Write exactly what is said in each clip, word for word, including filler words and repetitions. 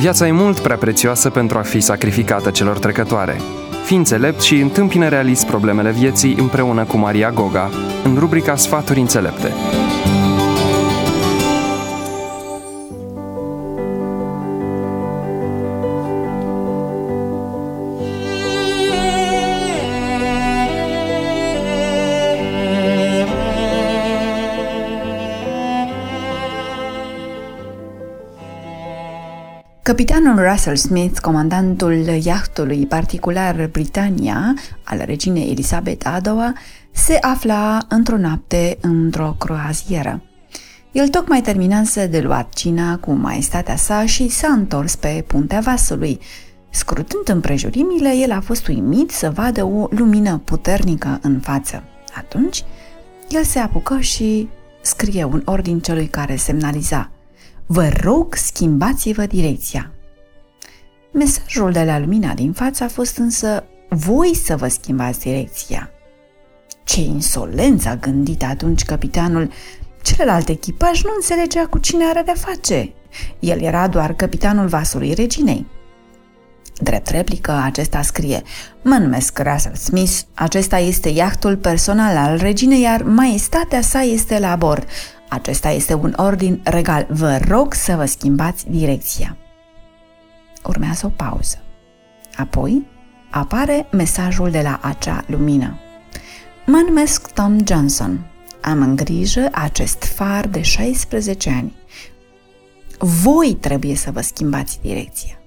Viața e mult prea prețioasă pentru a fi sacrificată celor trecătoare. Fii înțelept și întâmpină realist problemele vieții împreună cu Maria Goga, în rubrica Sfaturi înțelepte. Capitanul Russell Smith, comandantul iahtului particular Britannia al reginei Elisabeta a doua, se afla într-o noapte într-o croazieră. El tocmai terminase de luat cina cu maestatea sa și s-a întors pe puntea vasului. Scrutând împrejurimile, el a fost uimit să vadă o lumină puternică în față. Atunci, el se apucă și scrie un ordin celui care semnaliza: "Vă rog, schimbați-vă direcția." Mesajul de la lumina din față a fost însă: "Voi să vă schimbați direcția." Ce insolență, a gândit atunci capitanul. Celălalt echipaj nu înțelegea cu cine are de face. El era doar capitanul vasului reginei. Drept replică, acesta scrie: "Mă numesc Russell Smith, acesta este iahtul personal al reginei, iar maestatea sa este la bord. Acesta este un ordin regal. Vă rog să vă schimbați direcția." Urmează o pauză. Apoi apare mesajul de la acea lumină: "Mă numesc Tom Johnson. Am în grijă acest far de șaisprezece ani. Voi trebuie să vă schimbați direcția."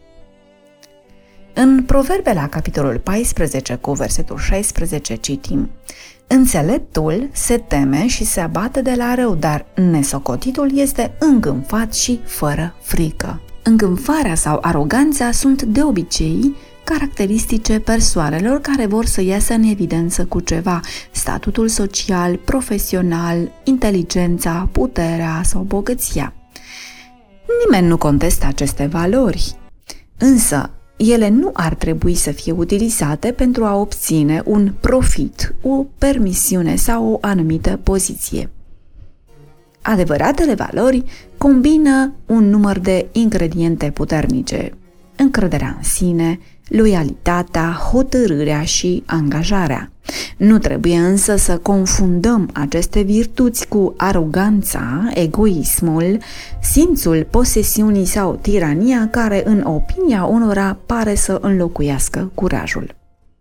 În Proverbe, la capitolul paisprezece, cu versetul șaisprezece, citim: "Înțeleptul se teme și se abate de la rău, dar nesocotitul este îngânfat și fără frică." Îngânfarea sau aroganța sunt de obicei caracteristice persoanelor care vor să iasă în evidență cu ceva: statutul social, profesional, inteligența, puterea sau bogăția. Nimeni nu contestă aceste valori, însă ele nu ar trebui să fie utilizate pentru a obține un profit, o permisiune sau o anumită poziție. Adevăratele valori combină un număr de ingrediente puternice: încrederea în sine, loialitatea, hotărârea și angajarea. Nu trebuie însă să confundăm aceste virtuți cu aroganța, egoismul, simțul posesiunii sau tirania, care, în opinia unora, pare să înlocuiască curajul.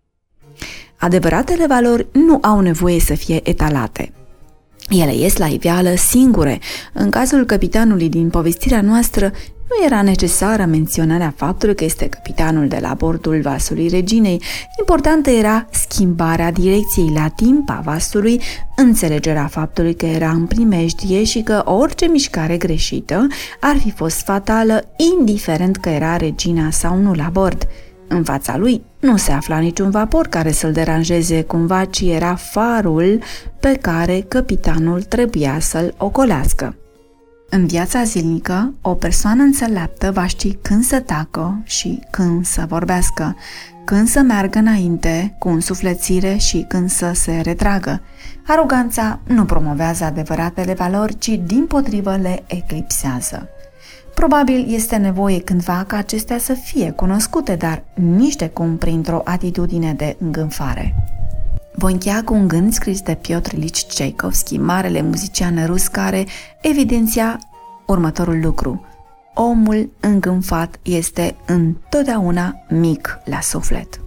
Adevăratele valori nu au nevoie să fie etalate. Ele ies la iveală singure. În cazul capitanului din povestirea noastră, nu era necesară menționarea faptului că este capitanul de la bordul vasului reginei. Importantă era schimbarea direcției la timp a vasului, înțelegerea faptului că era în primejdie și că orice mișcare greșită ar fi fost fatală, indiferent că era regina sau nu la bord. În fața lui nu se afla niciun vapor care să-l deranjeze cumva, ci era farul pe care capitanul trebuia să-l ocolească. În viața zilnică, o persoană înțeleaptă va ști când să tacă și când să vorbească, când să meargă înainte cu însuflețire și când să se retragă. Aroganța nu promovează adevăratele valori, ci dimpotrivă le eclipsează. Probabil este nevoie cândva ca acestea să fie cunoscute, dar nici de cum printr-o atitudine de îngânfare. Voi încheia cu un gând scris de Piotr Ilich Tchaikovsky, marele muzician rus, care evidenția următorul lucru: omul îngânfat este întotdeauna mic la suflet.